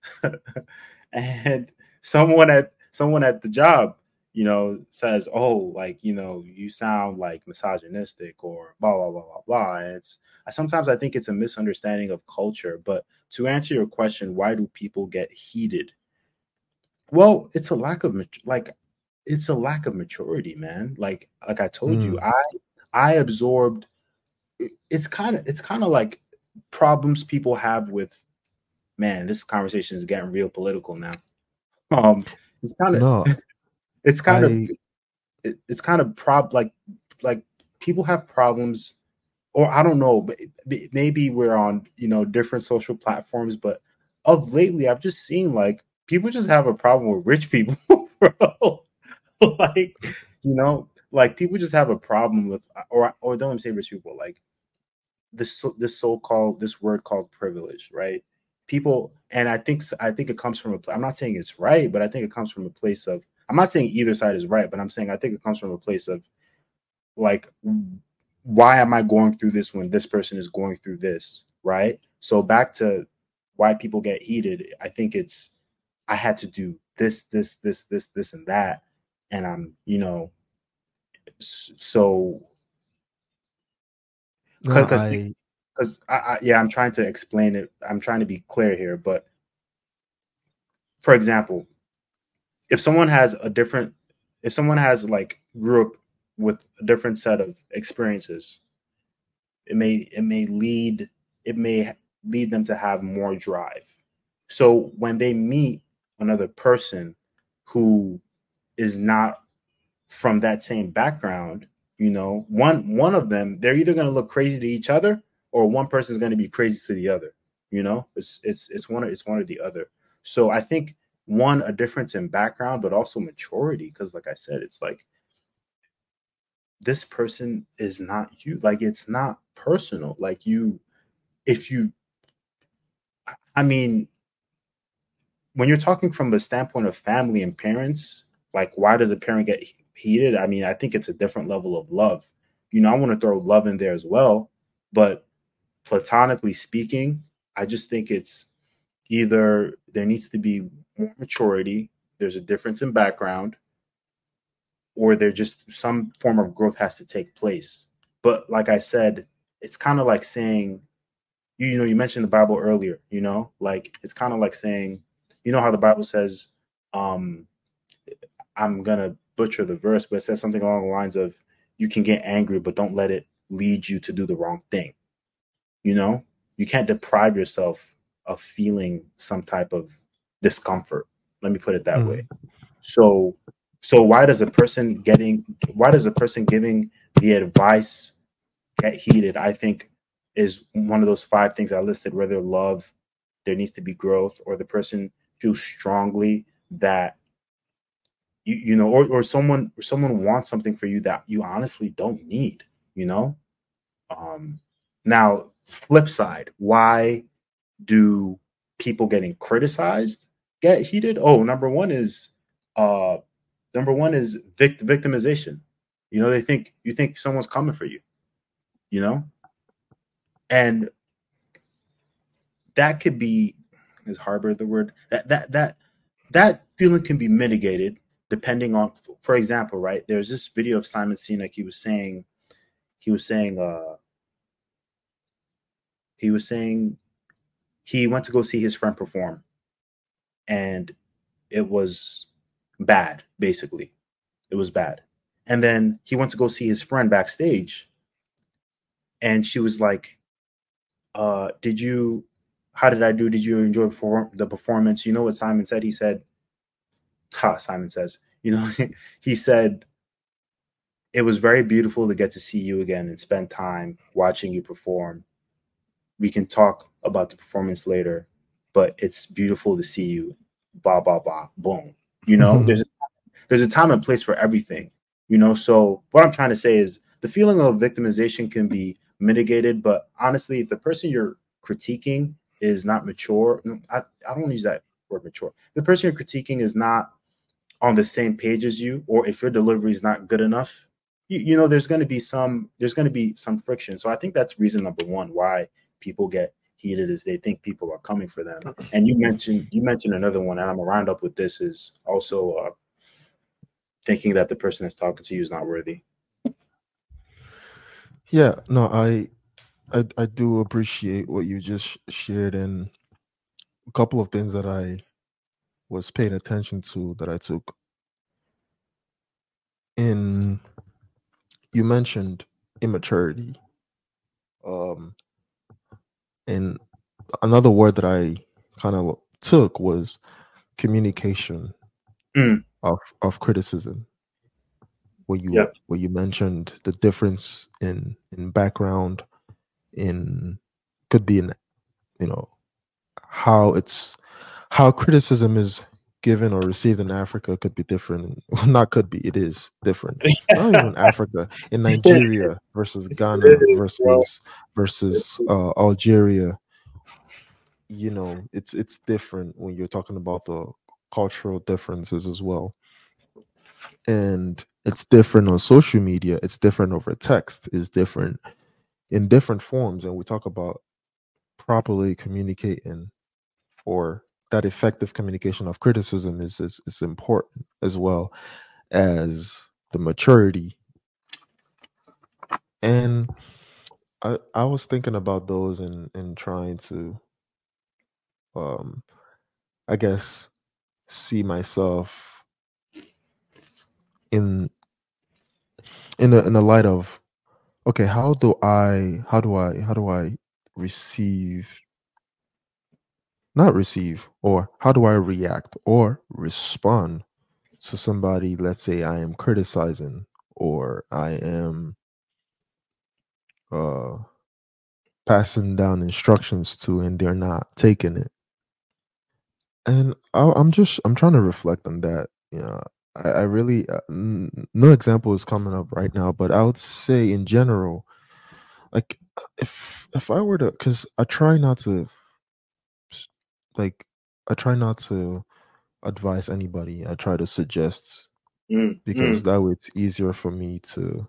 And someone at the job, says, "Oh, like, you sound like misogynistic or blah blah blah blah blah." And sometimes I think it's a misunderstanding of culture. But to answer your question, why do people get heated? Well, it's a lack of maturity, man. Like I told you, Mm. I absorbed. It's kind of like problems people have with, man. This conversation is getting real political now. Um, it's kind of No, it's kind of I it's kind of like people have problems, or I don't know, but maybe we're on different social platforms, but of lately I've just seen like people just have a problem with rich people, bro. Like, like people just have a problem with, or don't even say rich people, like this so-called this word called privilege, right? People, and I think it comes from I'm not saying it's right, but I think it comes from a place of, I'm not saying either side is right, but I'm saying I think it comes from a place of like, why am I going through this when this person is going through this, right? So back to why people get heated, I think it's, I had to do this and that, and I'm, so no because I yeah, I'm trying to explain it. I'm trying to be clear here, but for example, if someone has a different, if someone has like grew up with a different set of experiences, it may lead them to have more drive. So when they meet another person who is not from that same background, one of them, they're either going to look crazy to each other, or one person is going to be crazy to the other. It's one or the other. So I think, one, a difference in background, but also maturity, because like I said, it's like, this person is not you. Like, it's not personal. Like, if you, I mean, when you're talking from the standpoint of family and parents, like, why does a parent get heated? I mean, I think it's a different level of love. I want to throw love in there as well, but platonically speaking, I just think it's either there needs to be more maturity, there's a difference in background, or they're just some form of growth has to take place. But like I said, it's kind of like saying, you know, you mentioned the Bible earlier, you know, like it's kind of like saying, you know how the Bible says, um, I'm gonna butcher the verse, but it says something along the lines of, you can get angry, but don't let it lead you to do the wrong thing. You know, you can't deprive yourself of feeling some type of discomfort. Let me put it that way. Mm. So, so why does a person giving the advice get heated? I think is one of those five things I listed, whether love, there needs to be growth, or the person feels strongly that you know, or someone wants something for you that you honestly don't need, you know. Now, flip side, why do people getting criticized get heated? Oh, uh number one is victimization. You know, you think someone's coming for you, you know, and that could be, is harbor the word, that feeling can be mitigated depending on, for example, right, there's this video of Simon Sinek. He was saying he was saying he went to go see his friend perform, and it was bad. Basically, it was bad. And then he went to go see his friend backstage, and she was like, did you, how did I do, did you enjoy the performance? You know what Simon said? He said, Simon says, you know, he said, it was very beautiful to get to see you again and spend time watching you perform. We can talk about the performance later, but it's beautiful to see you. Blah blah blah. Boom. You know, there's a time and place for everything. You know, so what I'm trying to say is the feeling of victimization can be mitigated, but honestly, if the person you're critiquing is not mature, I don't use that word mature. The person you're critiquing is not on the same page as you, or if your delivery is not good enough, you know, there's going to be some friction. So I think that's reason number one why people get heated, is they think people are coming for them. And you mentioned another one, and I'm gonna round up with this, is also thinking that the person that's talking to you is not worthy. Yeah, no, I do appreciate what you just shared, and a couple of things that I was paying attention to that I took in. You mentioned immaturity, um, and another word that I kind of took was communication Mm, of criticism. yeah. Where you mentioned the difference in background, in could be in, you know, how it's how criticism is given or received in Africa could be different. Well, not could be, it is different. Not even Africa, in Nigeria versus Ghana versus Algeria. You know, it's different when you're talking about the cultural differences as well, and it's different on social media. It's different over text. It's different in different forms, and we talk about properly communicating, or that effective communication of criticism is important, as well as the maturity. And I was thinking about those and trying to um I guess see myself in in the light of, okay, how do I receive, not receive, or how do I react or respond to somebody, let's say I am criticizing, or I am uh passing down instructions to, and they're not taking it. And I'm trying to reflect on that. You know, I really no example is coming up right now, but I would say in general, like, if I were to, because I try not to, like, I try not to advise anybody. I try to suggest, Mm, because mm, that way it's easier for me to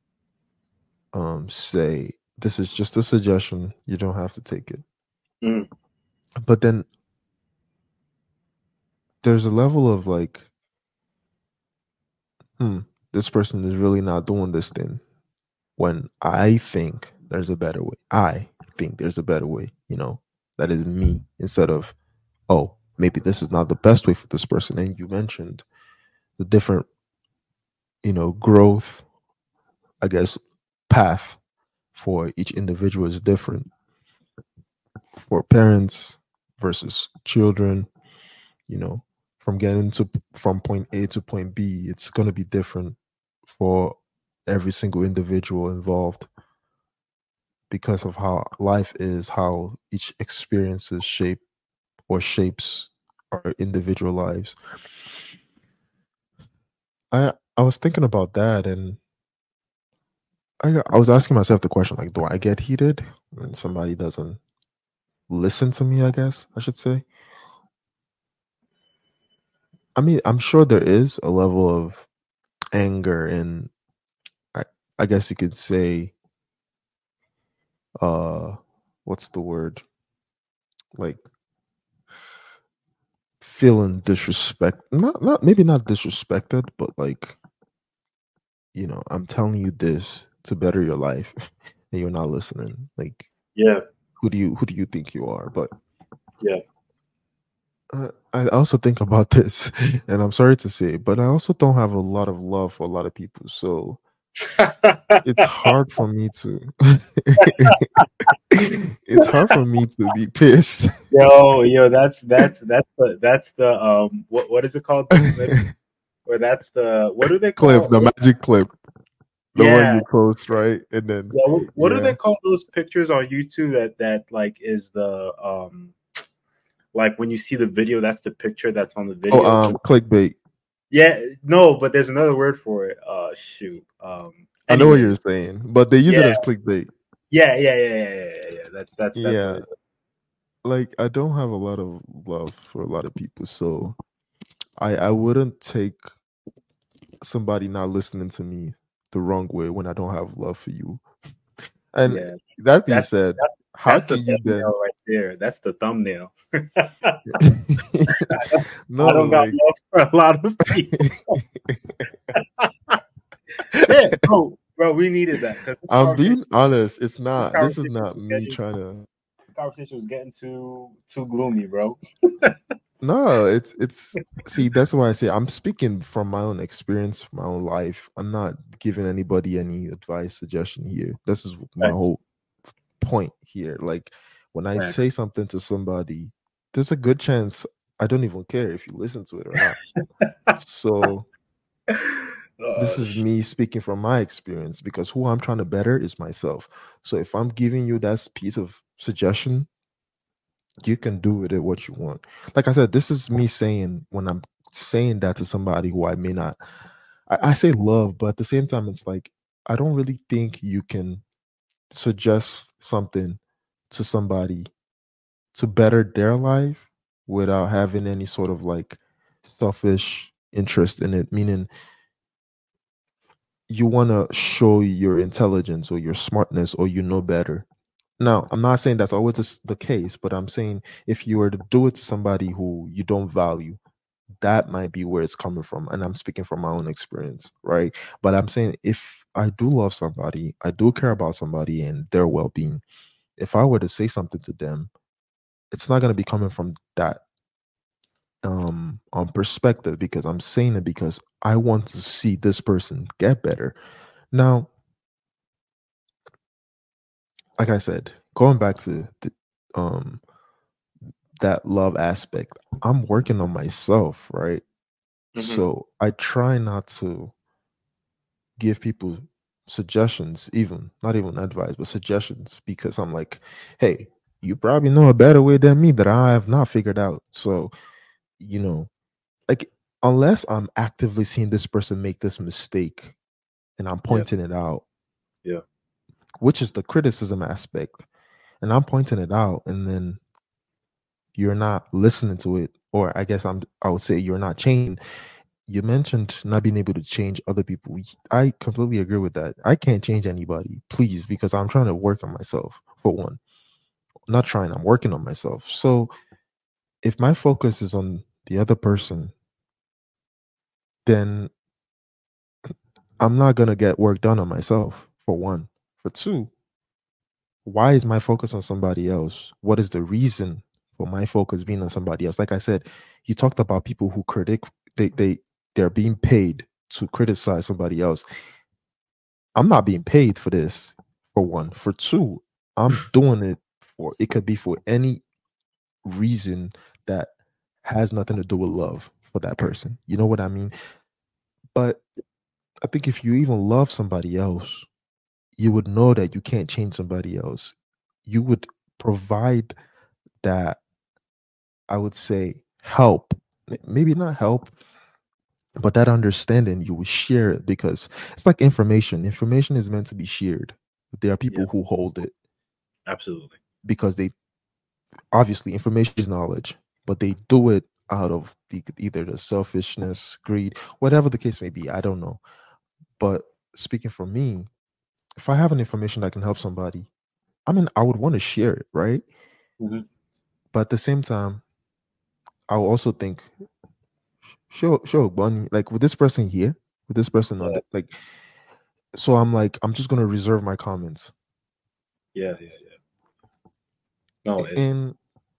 say this is just a suggestion. You don't have to take it. mm, But then there's a level of like, hmm. this person is really not doing this thing when I think there's a better way. I think there's a better way, that is me, instead of, oh, maybe this is not the best way for this person. And you mentioned the different, growth, I guess, path for each individual is different. For parents versus children, from getting to from point A to point B, it's going to be different for every single individual involved because of how life is, how each experiences shapes our individual lives. I was thinking about that, and I was asking myself the question, like, do I get heated when somebody doesn't listen to me, I guess I should say? I mean, I'm sure there is a level of anger and I, I guess you could say uh what's the word? Like feeling disrespect, not maybe not disrespected, but like, I'm telling you this to better your life and you're not listening. Like, Yeah. who do you think you are? But Yeah. I also think about this, and I'm sorry to say, but I also don't have a lot of love for a lot of people. So it's hard for me to it's hard for me to be pissed. Yo, that's the what is it called? The snip, or that's the what do they Clip, call? the magic clip, the one Yeah, you post, right? And then, yeah. What do they yeah. call those pictures on YouTube that like is the like when you see the video, that's the picture that's on the Oh, video. clickbait. Yeah, no, but there's another word for it. Shoot. I know what Anyway, you're saying, but they use it yeah, as clickbait. yeah. That's what Yeah, it is. like I don't have a lot of love for a lot of people, so I wouldn't take somebody not listening to me the wrong way when I don't have love for you. And Yeah, that being that's said, that's how that's the can you then? thumbnail right there. That's the thumbnail. No, I don't got like love for a lot of people. Yeah, bro, we needed that because I'm being honest. It's this not. This is conversation not was me getting trying to. conversation was getting too gloomy, bro. No, it's. See, that's why I say I'm speaking from my own experience, from my own life. I'm not giving anybody any advice, suggestion here. This is my Thanks, whole point here. Like when I thanks. say something to somebody, there's a good chance I don't even care if you listen to it or not. So this is Sh- me speaking from my experience because who I'm trying to better is myself. So if I'm giving you that piece of suggestion, you can do with it what you want. Like I said, this is me saying when I'm saying that to somebody who I may not, I say love, but at the same time, it's like, I don't really think you can suggest something to somebody to better their life without having any sort of like selfish interest in it, meaning you want to show your intelligence or your smartness or you know better. Now, I'm not saying that's always the case, but I'm saying if you were to do it to somebody who you don't value, that might be where it's coming from. And I'm speaking from my own experience, right? But I'm saying if I do love somebody, I do care about somebody and their well being, if I were to say something to them, it's not going to be coming from that on perspective because I'm saying it because I want to see this person get better. Now, like I said, going back to um that love aspect, I'm working on myself, right? Mhm. So I try not to give people suggestions, even not even advice, but suggestions, because I'm like, hey, you probably know a better way than me that I have not figured out. So, you know, like unless I'm actively seeing this person make this mistake and I'm Yeah, pointing it out, yeah, which is the criticism aspect, and I'm pointing it out, and then you're not listening to it, or I would say you're not changing. You mentioned not being able to change other people. I completely agree with that. I can't change anybody, please, because I'm trying to work on myself for one. Not trying, I'm working on myself. So if my focus is on the other person, then I'm not gonna get work done on myself, for one. For two, why is my focus on somebody else? What is the reason for my focus being on somebody else? Like I said, you talked about people who they're being paid to criticize somebody else. I'm not being paid for this, for one. For two, I'm doing it for, it could be for any reason that has nothing to do with love for that person. You know what I mean? But I think if you even love somebody else, you would know that you can't change somebody else. You would provide that, I would say, help. Maybe not help, but that understanding you will share it, because it's like information. Information is meant to be shared. There are Yeah, people who hold it absolutely. because they, obviously, information is knowledge, but they do it out of either the selfishness, greed, whatever the case may be. I don't know. But speaking for me, if I have an information that can help somebody, I mean, I would want to share it, right? Mhm. But at the same time, I will also think, sure, Bunny, like with this person here, with this person on Yeah, the, like, so I'm like, I'm just gonna reserve my comments. yeah, yeah, yeah. No, And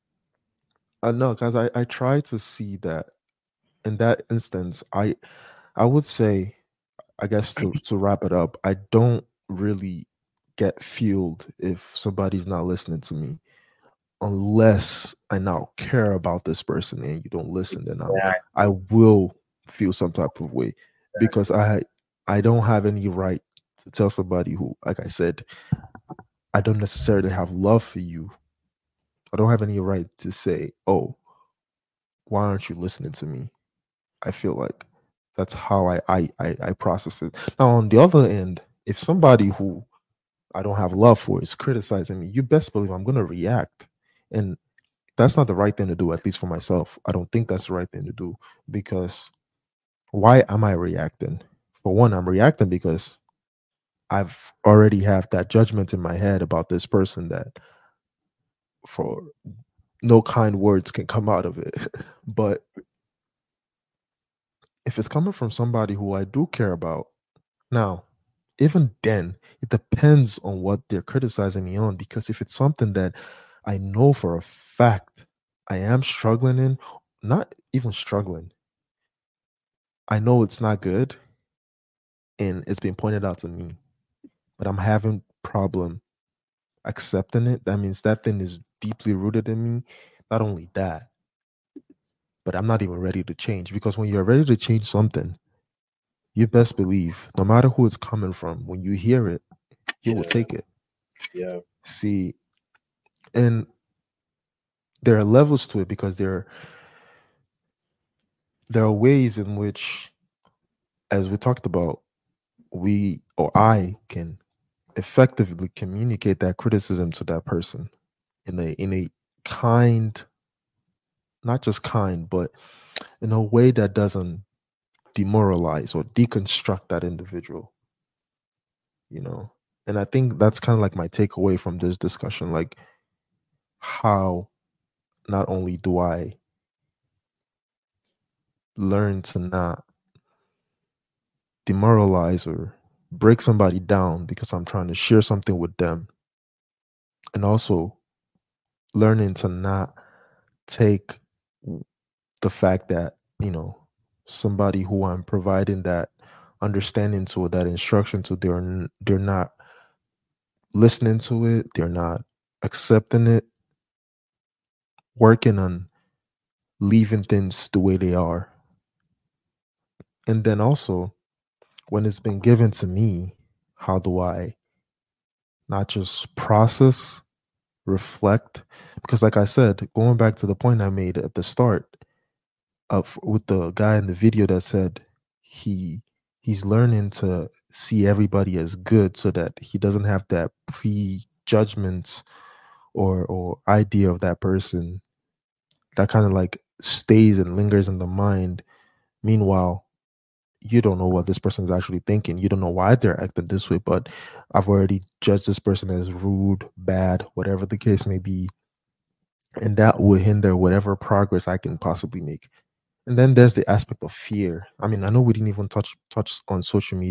I know, because I try to see that in that instance, I would say, I guess, to wrap it up, I don't really get fueled if somebody's not listening to me, unless I now care about this person and you don't listen, then I exactly. will feel some type of way, because I don't have any right to tell somebody who, like I said, I don't necessarily have love for you. I don't have any right to say, oh, why aren't you listening to me? I feel like that's how I process it. Now on the other end, if somebody who I don't have love for is criticizing me, you best believe I'm gonna react. And that's not the right thing to do, at least for myself. I don't think that's the right thing to do, because why am I reacting? For one, I'm reacting because I've already have that judgment in my head about this person, that for no kind words can come out of it. But if it's coming from somebody who I do care about, now, even then, it depends on what they're criticizing me on. Because if it's something that I know for a fact I am struggling in, not even struggling, I know it's not good and it's been pointed out to me, but I'm having problem accepting it. That means that thing is deeply rooted in me. Not only that, but I'm not even ready to change, because when you're ready to change something, you best believe, no matter who it's coming from, when you hear it, you will Yeah, take it. yeah, See, and there are levels to it, because there are ways in which, as we talked about, we or I can effectively communicate that criticism to that person in a kind, not just kind, but in a way that doesn't demoralize or deconstruct that individual, you know. And I think that's kind of like my takeaway from this discussion, like how not only do I learn to not demoralize or break somebody down because I'm trying to share something with them, and also learning to not take the fact that, somebody who I'm providing that understanding to, that instruction to, they're not listening to it, they're not accepting it, working on leaving things the way they are. And then also, when it's been given to me, how do I not just process, reflect? Because like I said, going back to the point I made at the start of with the guy in the video that said he he's learning to see everybody as good, so that he doesn't have that prejudgments or idea of that person that kind of like stays and lingers in the mind. Meanwhile, you don't know what this person is actually thinking. You don't know why they're acting this way, but I've already judged this person as rude, bad, whatever the case may be. And that will hinder whatever progress I can possibly make. And then there's the aspect of fear. I mean, I know we didn't even touch on social media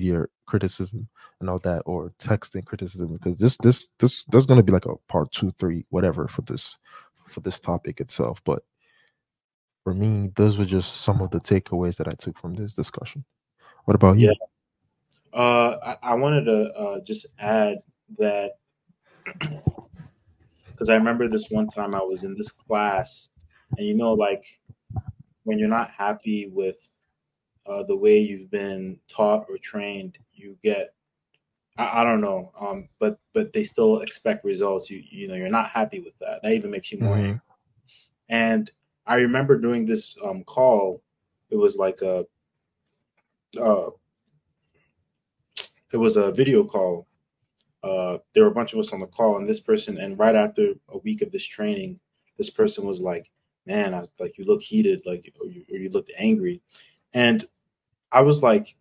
criticism and all that, or texting criticism, because this there's going to be like a part 2, 3, whatever for this topic itself. But for me, those were just some of the takeaways that I took from this discussion. What about Yeah. you? I wanted to just add that because I remember this one time I was in this class, and like when you're not happy with the way you've been taught or trained, you get I don't know, but they still expect results. You're not happy with that. That even makes you more Mm-hmm. angry. And I remember doing this call. It was like uh, it was a video call. There were a bunch of us on the call, and this person, and right after a week of this training, this person was like, "Man, like you look heated, like or you looked angry," and I was like,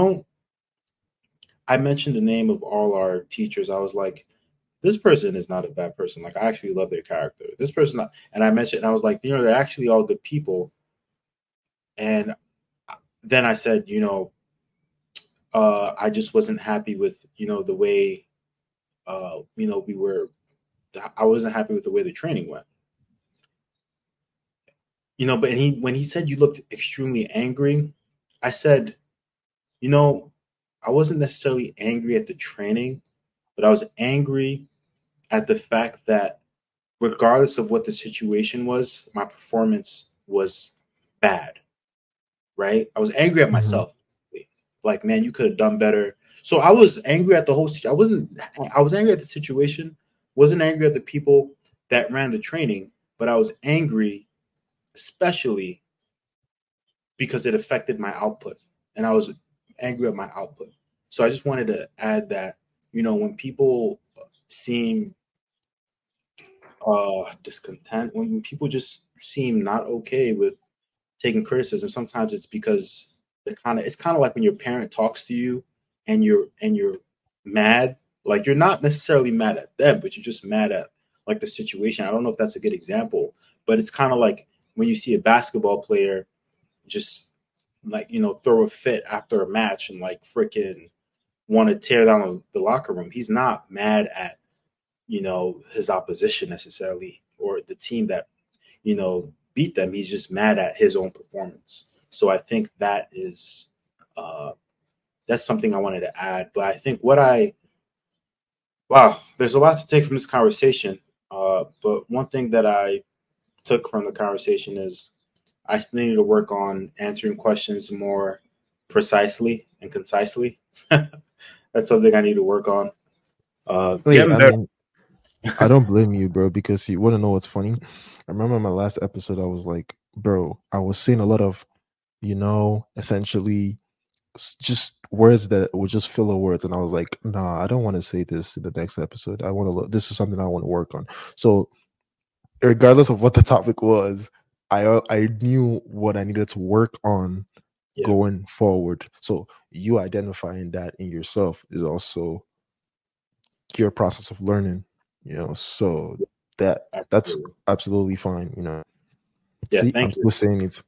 I mentioned the name of all our teachers. I was like, this person is not a bad person. Like I actually love their character. This person, and I mentioned, and I was like, they're actually all good people. And then I said, I just wasn't happy with, the way, we were. I wasn't happy with the way the training went. But when he said you looked extremely angry, I said, I wasn't necessarily angry at the training, but I was angry at the fact that regardless of what the situation was, my performance was bad, right? I was angry at Mm-hmm. myself. Like, man, you could have done better. So I was angry at the whole I was angry at the situation, wasn't angry at the people that ran the training, but I was angry especially because it affected my output. And I was angry at my output. So I just wanted to add that, when people seem discontent, when people just seem not okay with taking criticism, sometimes it's because it's kind of like when your parent talks to you and you're mad. Like you're not necessarily mad at them, but you're just mad at like the situation. I don't know if that's a good example, but it's kind of like when you see a basketball player just like throw a fit after a match and like freaking want to tear down the locker room. He's not mad at his opposition necessarily or the team that beat them. He's just mad at his own performance. So I think uh, that's something I wanted to add. But I think there's a lot to take from this conversation. But one thing that I took from the conversation is I still need to work on answering questions more precisely and concisely. That's something I need to work on. Wait, Getting I better. mean, I don't blame you, bro, because you want to know what's funny. I remember my last episode, I was like, bro, I was seeing a lot of, essentially just words that were just filler words, and I was like, nah, I don't want to say this in the next episode. I want to look. This is something I want to work on. So, regardless of what the topic was, I knew what I needed to work on Yeah, going forward. So, you identifying that in yourself is also your process of learning. So that's absolutely. absolutely fine. Yeah, See, I'm thank you. still saying it.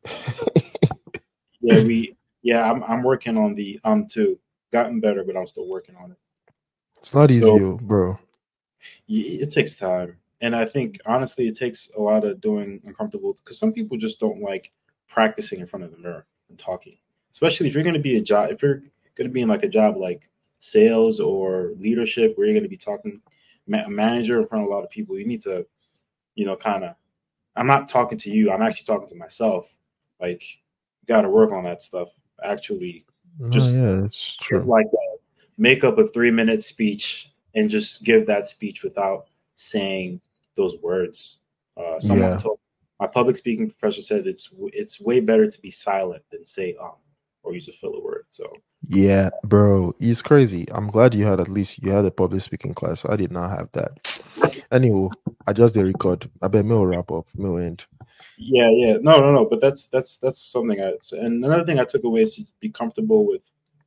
Yeah, I'm working on the too. Gotten better, but I'm still working on it. It's not So easy, bro. it takes time, and I think honestly, it takes a lot of doing uncomfortable because some people just don't like practicing in front of the mirror and talking. Especially if you're going to be if you're going to be in like a job like sales or leadership where you're going to be talking a manager in front of a lot of people, you need to, kind of. I'm not talking to you. I'm actually talking to myself. Like, you got to work on that stuff. Actually, No, just yeah, it's give true. like make up a 3 minute speech and just give that speech without saying those words. Someone Yeah, told my public speaking professor said it's way better to be silent than say or use a filler word. So yeah, bro. It's crazy. I'm glad you had a public speaking class. I did not have that. Anyway, I just did record. I bet me will wrap up. Me will end. yeah, no. But that's something and another thing I took away is to be comfortable with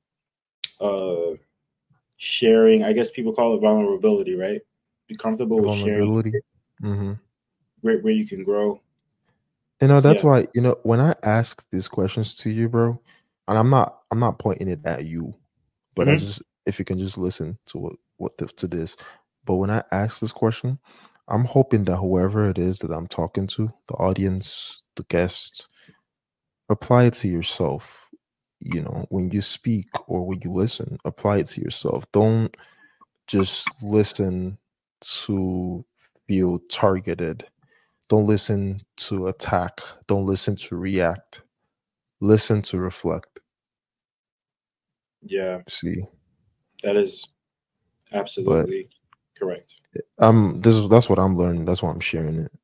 uh sharing. I guess people call it vulnerability, right? Be comfortable with sharing Vulnerability. Mm-hmm. where you can grow. That's Yeah, why, when I ask these questions to you, bro, and I'm not pointing it at you, But I just, if you can just listen to to this. But when I ask this question, I'm hoping that whoever it is that I'm talking to, the audience, the guests, apply it to yourself. You know, when you speak or when you listen, apply it to yourself. Don't just listen to feel targeted. Don't listen to attack. Don't listen to react. Listen to reflect. Yeah, See, that is but absolutely correct. that's what I'm learning. That's why I'm sharing it.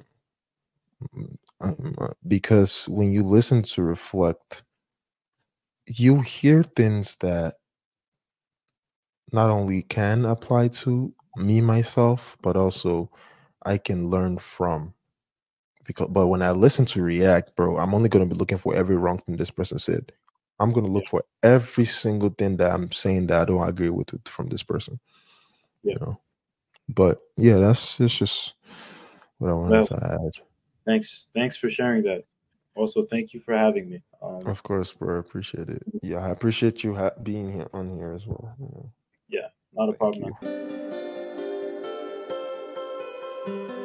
Because when you listen to reflect, you hear things that not only can apply to me myself, but also I can learn from. Because, but when I listen to react, bro, I'm only going to be looking for every wrong thing this person said. I'm going to Yeah, look for every single thing that I'm saying that I don't agree with from this person. yeah. You know, but yeah, it's just what I wanted Well, to add. thanks for sharing that. Also, thank you for having me. Of course, bro, I appreciate it. Yeah, I appreciate you being here on here as well. You know, Yeah, not a thank problem. you.